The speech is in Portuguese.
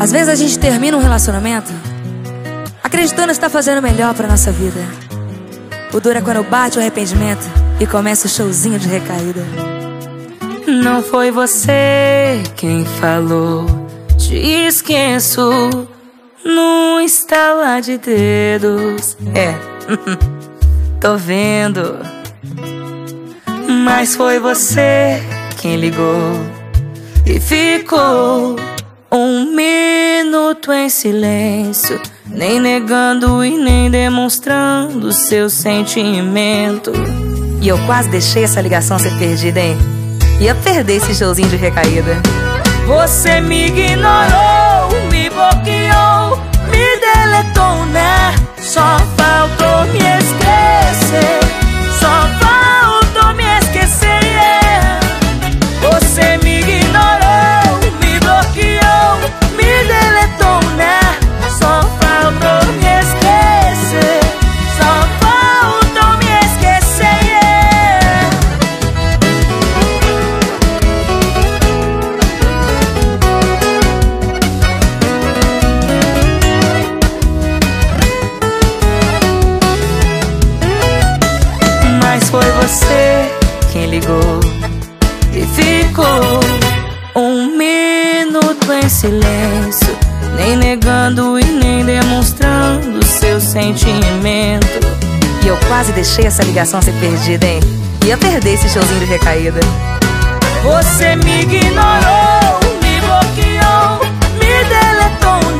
Às vezes a gente termina um relacionamento acreditando estar fazendo o melhor pra nossa vida. O duro é quando bate o arrependimento e começa o showzinho de recaída. Não foi você quem falou, te esqueço num estalar de dedos. Tô vendo. Mas foi você quem ligou e ficou um minuto em silêncio, nem negando e nem demonstrando seu sentimento. E eu quase deixei essa ligação ser perdida, hein? Ia perder esse showzinho de recaída. Você me ignorou, me bloqueou, me deletou, né? Só faltou me esquecer, só faltou me esquecer, yeah. Você me ignorou, me bloqueou, me deletou, né? Só faltou me esquecer, só faltou me esquecer, yeah. Mas foi você quem ligou e ficou um minuto em silêncio, nem negando e nem demonstrando seu sentimento. E eu quase deixei essa ligação ser perdida, hein? Ia perder esse showzinho de recaída. Você me ignorou, me bloqueou, me deletou,